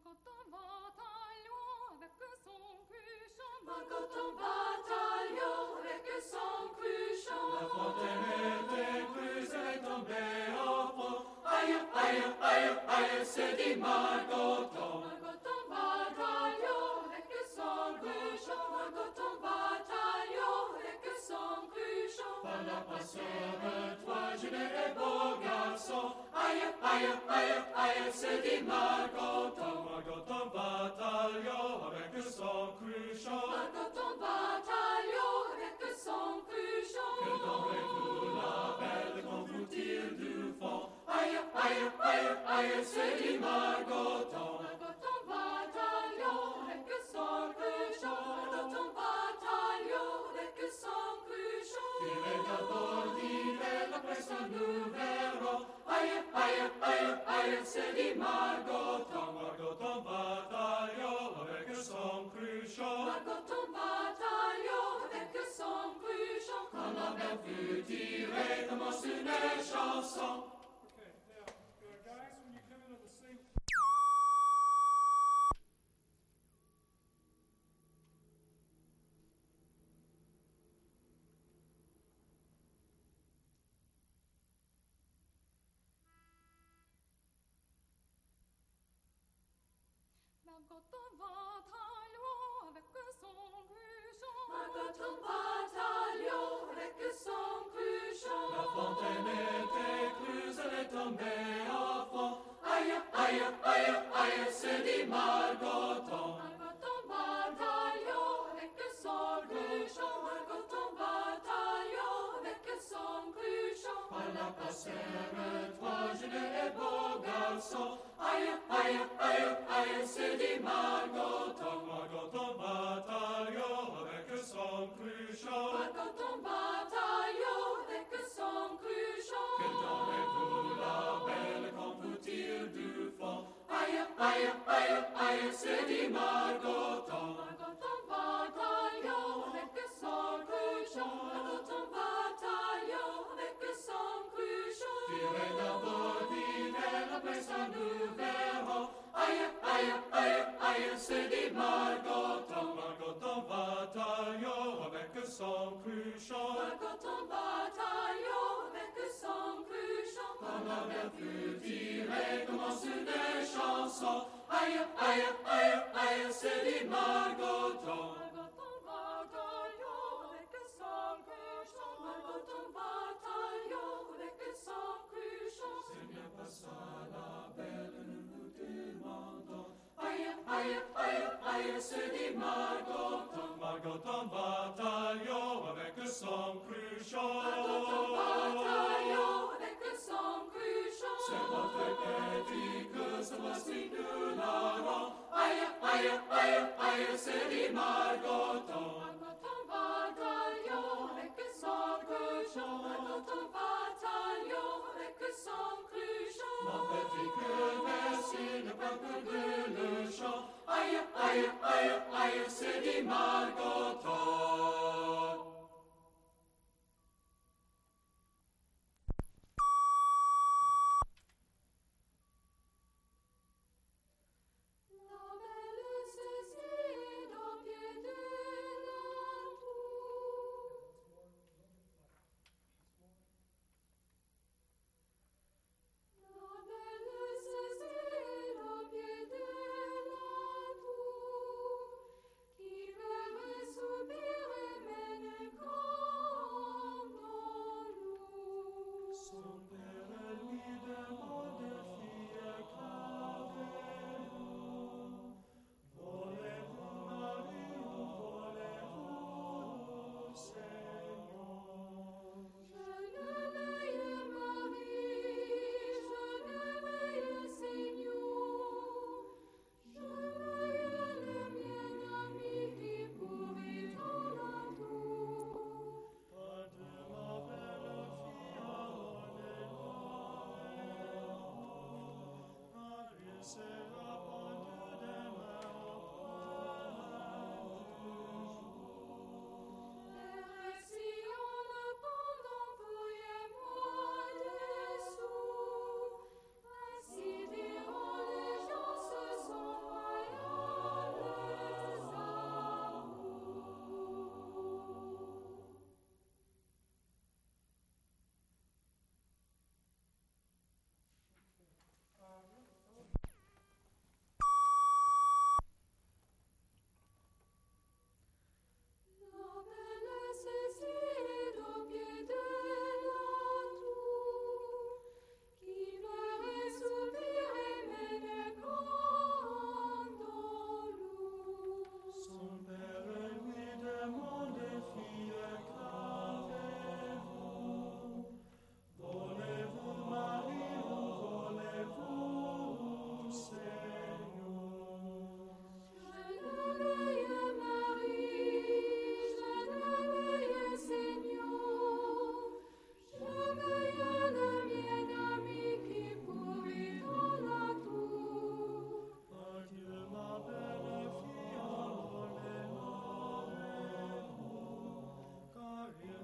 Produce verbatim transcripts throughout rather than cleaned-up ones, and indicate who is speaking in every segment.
Speaker 1: Margot en bataillon avec son cruchon.
Speaker 2: Margot en bataillon avec son cruchon.
Speaker 3: La fontaine était creuse, elle est tombée au fond. Aïe, aïe, aïe, aïe, c'est dit Margot.
Speaker 2: Margot en bataillon avec son cruchon. Margot en bataillon avec son cruchon.
Speaker 3: Par la passeur, toi, je n'ai beau garçon. Aïe, aïe, aïe, aïe, c'est dit Margot. Margot en bataillon avec son cruchon.
Speaker 2: Margot en bataillon avec son cruchon.
Speaker 3: Que tombez-vous la belle qu'on vous tire du fond. Aïe, aïe, aïe, aïe, c'est dit Margot.
Speaker 2: Margot en bataillon avec son cruchon. Margot en bataillon avec son cruchon.
Speaker 3: Tirez d'abord, tirez, après ça nous verrons. Aïe, aïe, aïe, aïe, c'est dit Margot. Margot en bataillon avec son cruchon.
Speaker 2: Margot en bataillon avec son cruchon.
Speaker 3: Quand la belle fut tirée, commence une chanson.
Speaker 4: Okay, now, uh, guys, when you come in on the same.
Speaker 1: Margot en bataillon avec son cruchon.
Speaker 2: Margot en bataillon avec son cruchon.
Speaker 3: La fontaine était creuse, elle est tombée au fond. Aïe, aïe, aïe, aïe, c'est dit Margot.
Speaker 2: Margot en bataillon avec son cruchon. Margot en bataillon avec son cruchon.
Speaker 3: Par la passère, toi, je n'ai beau garçon. Aïe, aïe, aïe, aïe, c'est dit Margot. Margot en bataillon avec son cruchon.
Speaker 2: Margot en bataillon avec son cruchon.
Speaker 3: Que tombez-vous la belle qu'on vous tire du fond. Aïe, aïe, aïe, aïe, c'est dit Margot.
Speaker 2: Margot en bataillon avec son cruchon. Margot en bataillon avec son cruchon.
Speaker 3: Tirez d'abord, tirez, après ça nous verrons. Aïe, aïe, aïe, aïe, c'est dit Margot. Margot en bataillon avec son cruchon.
Speaker 2: Margot en bataillon avec son cruchon.
Speaker 3: Quand la belle fut tirée, commence une chanson. Aïe, aïe, aïe, aïe, c'est dit Margot.
Speaker 2: Margot en bataillon avec son cruchon. Margot en bataillon avec son cruchon.
Speaker 3: C'est bien pas ça la belle, nous vous demandons. Aïe, aïe, aïe, aïe, c'est dit Margot. Margot en bataillon avec son cruchon.
Speaker 2: Margot en bataillon avec son cruchon.
Speaker 3: C'est votre petit que ce voici nous l'aurons. Aïe, aïe, aïe, aïe, c'est dit Margot.
Speaker 2: Margot en bataillon avec son cruchon. Margot en bataillon avec son cruchon.
Speaker 3: Mon petit que merci ne pas que de le chant. Aïe, aïe, aïe, aïe, c'est dit Margot.
Speaker 2: La belle saisit au pied de la tour. La belle saisit au pied de la tour, qui rêve soupir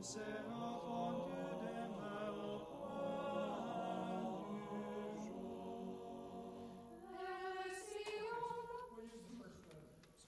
Speaker 3: s'est rendu des mers au point du jour.
Speaker 2: Vers Sion,
Speaker 4: We'll use the first letter.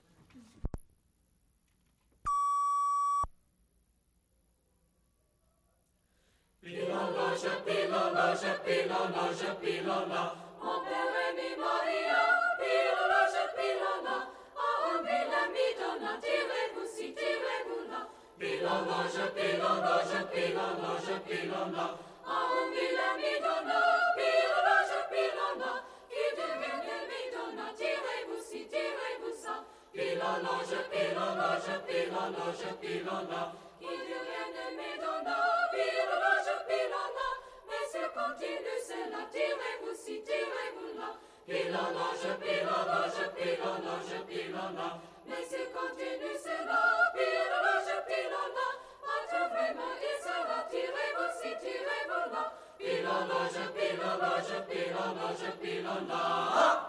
Speaker 3: Pilologe, pilologe, pilologe, pilola.
Speaker 2: mon père et mi Maria, pilologe, pilola, à un villa mi donna, tirez-vous si, tirez-vous là.
Speaker 3: Pilologe, pilologe, pilologe, pilola.
Speaker 2: À un villa mi donna, pilologe, pilola, qui devienne mi donna, tirez-vous si, tirez-vous ça.
Speaker 3: Pilologe, pilologe, pilologe, pilola.
Speaker 2: Qui devienne mi donna, pilologe, pilola, mais c'est continue, c'est là, tirez-vous si, tirez-vous là.
Speaker 3: Pilologe, pilologe, pilologe, pilola.
Speaker 2: Mais c'est continue, c'est là, pilologe, pilola, pas vraiment, et ça va, tirez-vous si, tirez-vous là.
Speaker 3: Pilologe, pilologe, pilologe, pilola.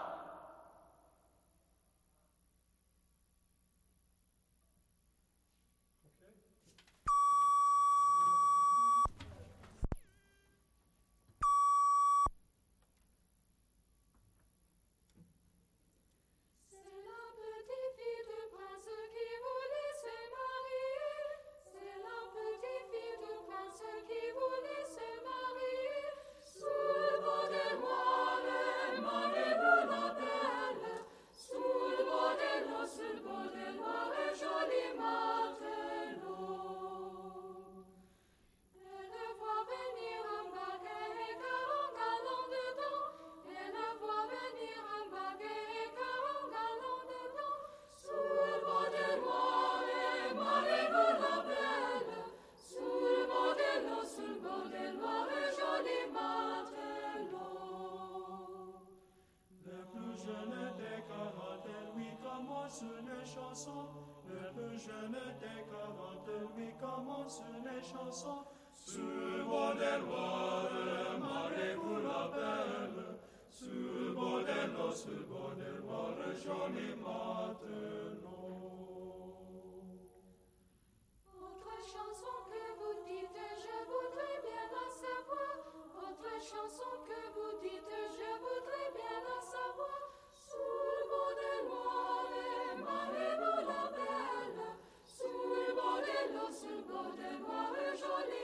Speaker 2: C'est la petite fille du prince qui voulait se marier. C'est la petite fille du prince qui voulait se marier. Sous le bordel noir, mariez-vous la belle. Sous le bordel noir, sous le bordel noir, joli matelot. Elle le voit venir un baguet et quarante gallons dedans. Elle le voit venir un baguet et quarante gallons dedans. Sous le bordel noir, mariez-vous la belle. Sous le bordel noir, sous le bordel noir, joli matelot.
Speaker 3: Le plus jeune des quarante, lui commence une chanson. Le plus jeune des quarante, lui commence une chanson. Sur le bord des loirs, mariez-vous la belle. Sur le bord des loirs, sur le bord des loirs, joli matelot.
Speaker 2: Autre chanson que vous dites, je voudrais bien la savoir. Autre chanson que vous dites, je voudrais bien la savoir. Sous le bordel noir, mariez-vous la belle. Sous le bordel noir, sous le bordel noir, joli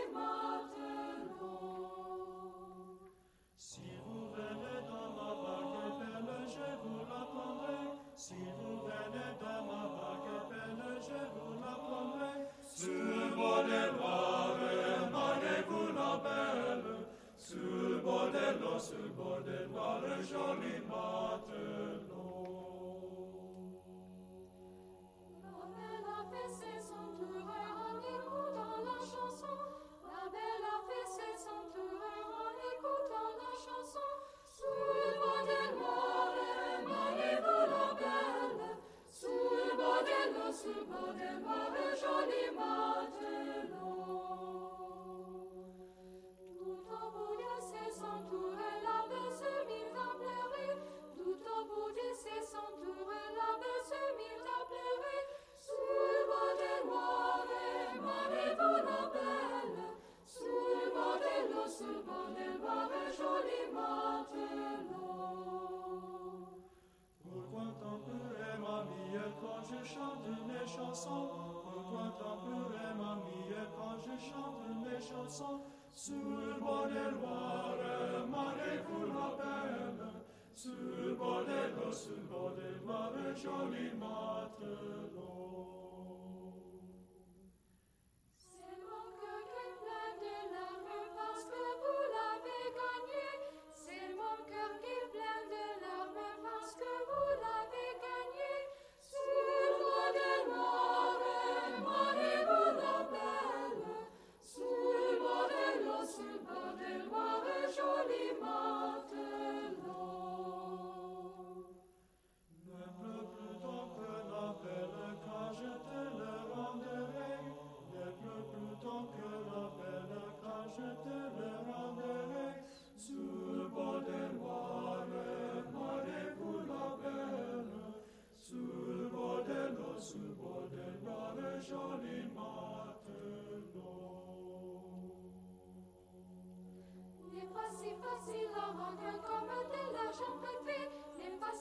Speaker 2: matelot.
Speaker 3: Si vous venez dans ma barque belle, je vous la prendrai. Si vous venez dans ma barque belle, je vous la prendrai. Sur le bord des loirs, mariez-vous la belle. Sur le bord des loirs, sur le bord des loirs, joli matelot.
Speaker 2: La belle a fait ses cent tours en écoutant la chanson. La belle a fait ses cent tours en écoutant la chanson. Sous le bordel noir, mariez-vous la belle. Sous le bordel noir, sous le bordel noir, joli matelot. Tout au bout de ses cent tours, la belle se mit à pleurer. Tout au bout de ses cent tours, la belle se mit à pleurer. Sous le bordel noir, mariez-vous la belle. Sous le bordel noir, sous le bordel noir, joli matelot.
Speaker 3: Pourquoi tant pleurer, mamie, quand je chante mes chansons? Pourquoi tant pleurer, mamie, quand je chante mes chansons? Sur le bord des loirs, mariez-vous la belle. Sur le bord des loirs, sur le bord des loirs, joli matelot.
Speaker 2: C'est mon cœur qui est plein de larmes parce que vous l'avez gagné. C'est mon cœur qui est plein de larmes parce que vous l'avez gagné. Sous le bordel noir, mariez-vous la belle. Sous le bordel noir, sous le bordel noir, joli matelot.
Speaker 3: Ne pleure plus donc, n'appelle qu'à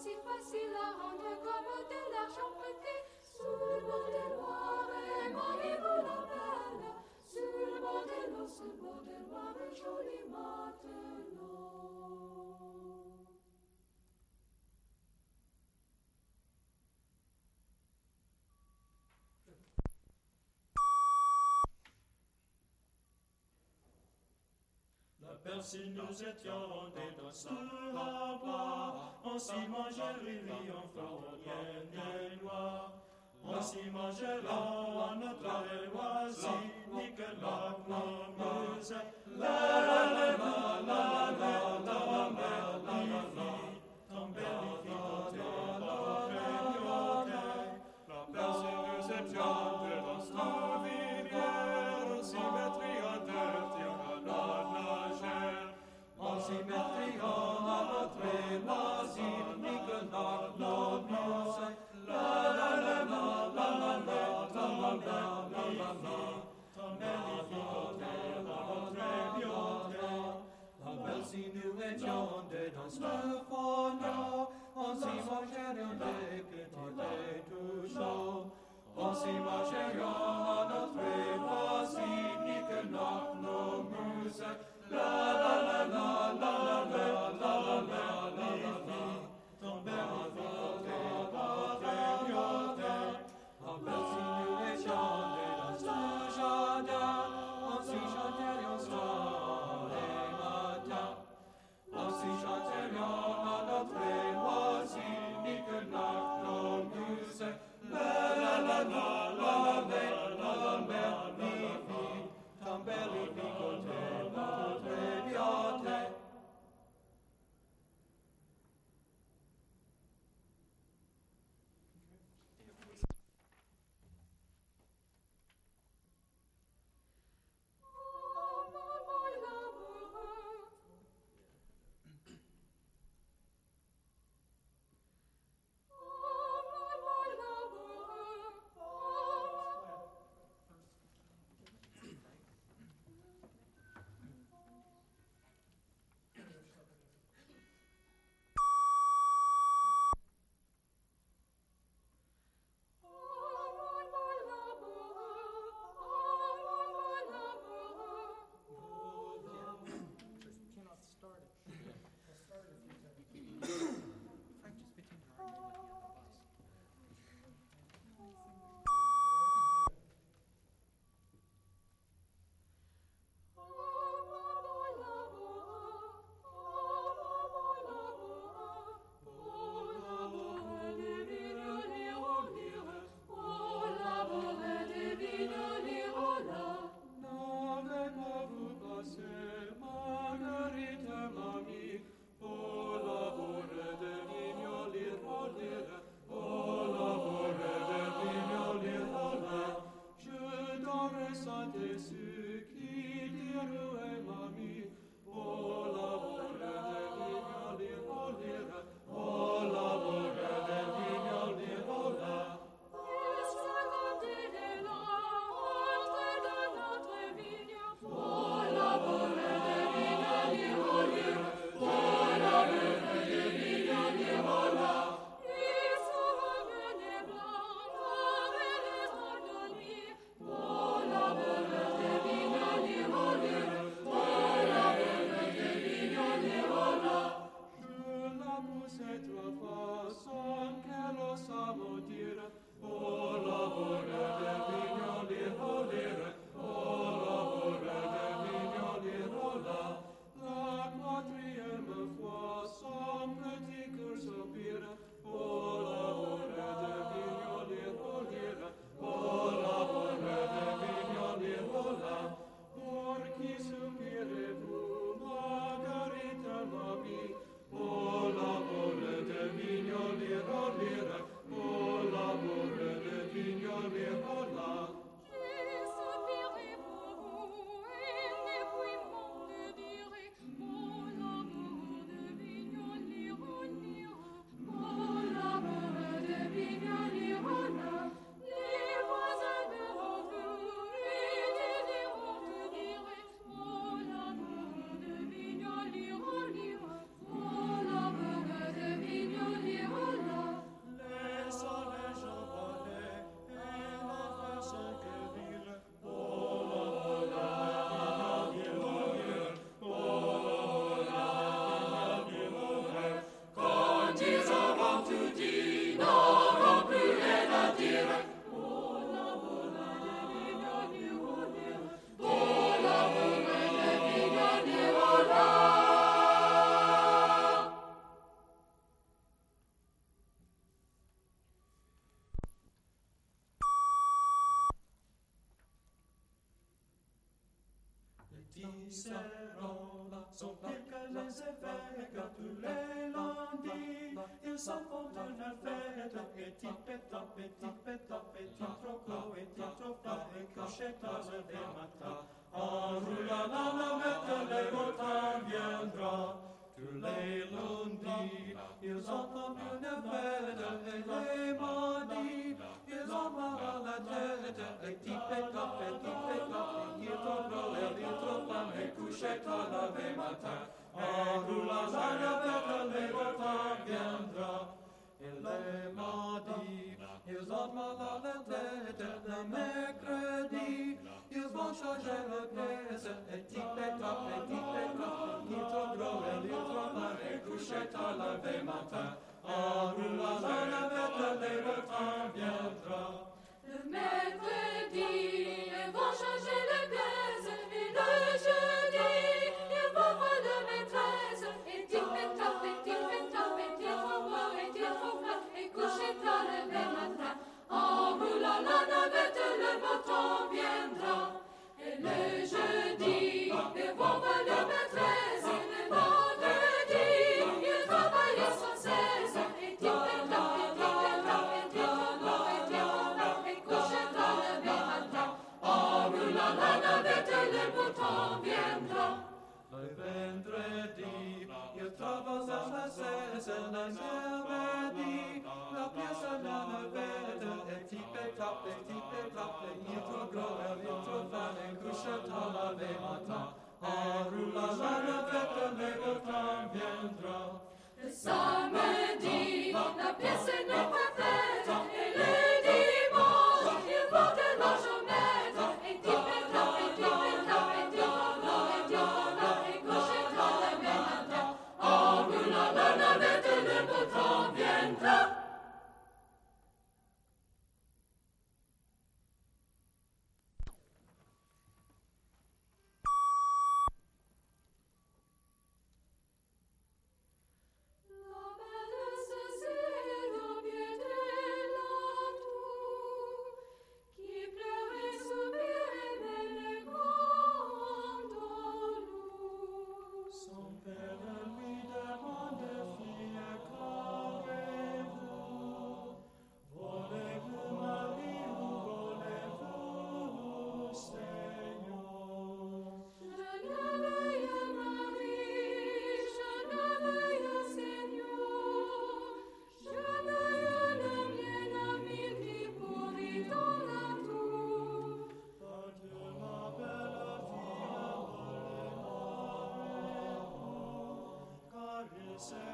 Speaker 2: si facile à rendre comme de l'argent prêté. Sous le bord des Loire, mariez-vous la belle. Sous le bord des Loire, sous le bord des Loire, un joli matelot.
Speaker 3: Si nous étions des danseurs à bois, on s'y mangeait riz en forêt noire. On s'y mangeait là, notre loisir, ni que la muse. La la la la la la la la la la la si nous étions des danseurs rivières, symétrie en terre, on s'y mettrions à notre loisir, ni que nos muses. La la la la la la la la la la la la la. La belle si nous étions des danseurs faunaux, on s'y mangeait des petits tout chauds. On s'y mangeait à notre loisir, ni que nos muses. La la la la la la la la la la la la. Ton bel ifiote, votre biote. En belle si nous étions des danseurs jardins, on s'y chanterions soir et matin. On s'y chanterions à notre loisir, ni que nos muses. La la la la la la la la la la. Ton bel ifiote, votre biote. Cicéron sont pires que les évêques tous les lundis. Ils s'en font une fête, et type et top, et type et top, et type trop gros, et type trop fat, et couché tard levé matin. En roulant la navette, les beaux temps viendra. Tous les lundis, ils entendent une fête, et les mardis, ils ont mal à la tête, et type et top, et type et top, et il est trop gros, et il est trop fat, et couché tard levé matin. En roulant la navette, les beaux temps viendra. Et les mardis, ils ont mal à la tête, le mercredi, ils vont changer le pièce, et type et top, et type et top, il est trop gros, et il est trop mal, et couché tard levé matin. En roulant la navette, les beaux temps viendra.
Speaker 2: Le mercredi, ils vont changer de pièce, et le jeudi, ils vont voir le maîtresse, et type et top, et type et top, et type trop gros, et type trop fat, et couché tard levé matin. En roulant la navette, le beau temps viendra. Et le jeudi, ils vont voir le maîtresse, et le vendredi, ils travaillent sans cesse, et type et top, et type et top, et type trop gros, et type trop fat, et couché tard levé matin. En roulant la navette, le beau temps viendra.
Speaker 3: Le vendredi, il travaille à la cesse, le samedi, la pièce à la navette, et type et top, et type et top, et il est trop gros, et il est trop fat, et couché tard levé matin. En roulant la navette, le beau temps viendra.
Speaker 2: Le samedi, la pièce n'est pas faite, et le dimanche, il faut de l'argent mettre, et type et top, et type et top, et type trop gros, et type trop fat, et couché tard levé matin. En roulant la navette, le beau temps viendra. La belle Cécile au pied de la tour, qui pleurait, soupirait, mais le grand lourd.
Speaker 3: Son père lui demande, fille, qu'avez-vous? Volez-vous Marie ou volez-vous Seigneur?
Speaker 2: Je ne veuille Marie, je ne veuille Seigneur, je veuille le bien-aimé qui pourrit dans la tour.
Speaker 3: Quand ma belle fille volez Marie, car il s'est